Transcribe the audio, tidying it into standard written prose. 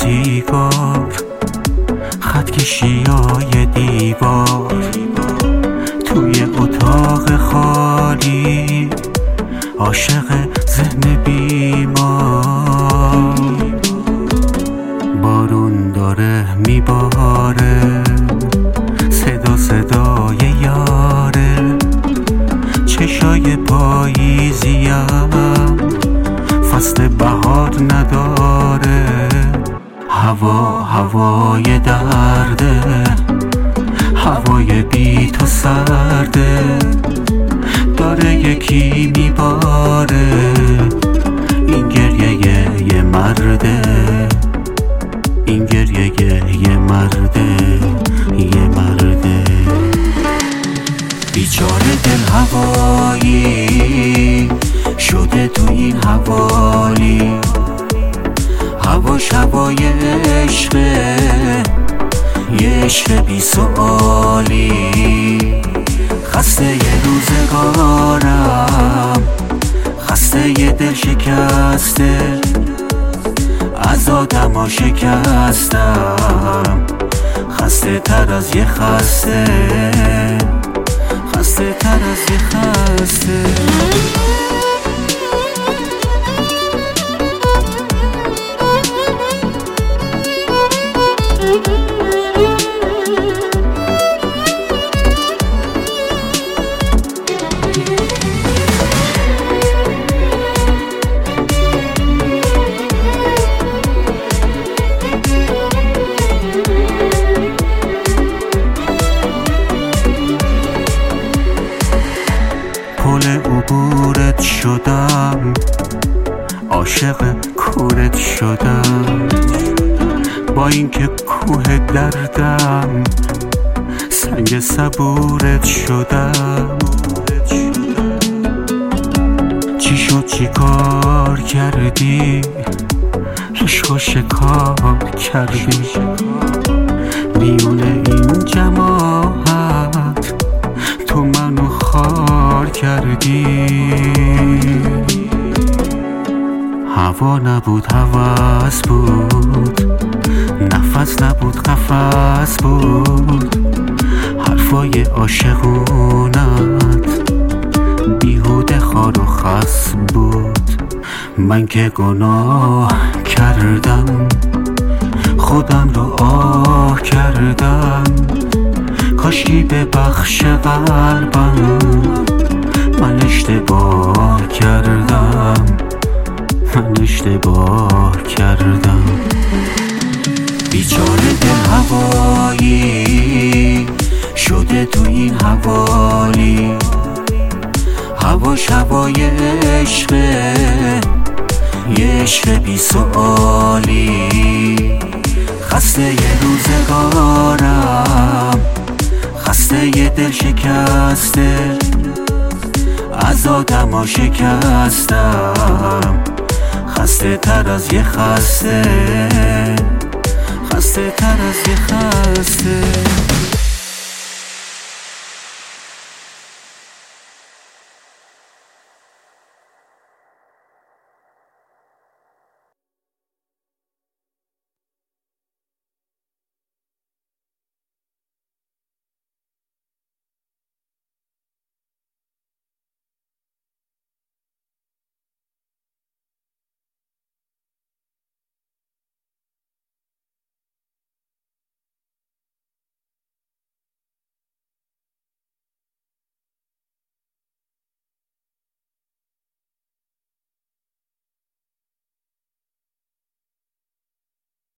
سیگار، خط کشیای دیوار، توی اتاق خالی، عاشق ذهن بیمار. بارون داره میباره، صدای یاره، چشای پاییزیم فصل بهار نداره. هوای درده، هوای بی تو سرده، داره یکی میباره. این گریه یه مرده، این گریه یه مرده، یه مرده. بیچاره دل هوایی شده تو این حوالی، هواش هوای عشقه، یه عشق بی سؤالی. خسته یه روزگارم، خسته یه دل شکسته، از آدما شکستم، خسته تر از یه خسته، خسته تر از یه خسته. پل عبورت شدم، عاشق کورت شدم، با اینکه کوه دردم سنگ صبورت شدم. چی شد چی کار کردی، عشق شکار کردی، میون این جماعت تو منو خار کردی. هوا نبود هوس بود، نفس نبود قفس بود، حرفای عاشقونت بیهوده خار و خس بود. من که گناه کردم، خودم رو آه کردم، کاشکی ببخش قلبم، من اشتباه کردم، من اشتباه کردم. بیچاره دل هوایی شده تو این حوالی، هواش هوای عشقه، یه عشق بی سؤالی. خسته یه روزگارم، خسته یه دل شکسته، از آدما شکستم، خسته تر از یه خسته، خسته تر از یه خسته.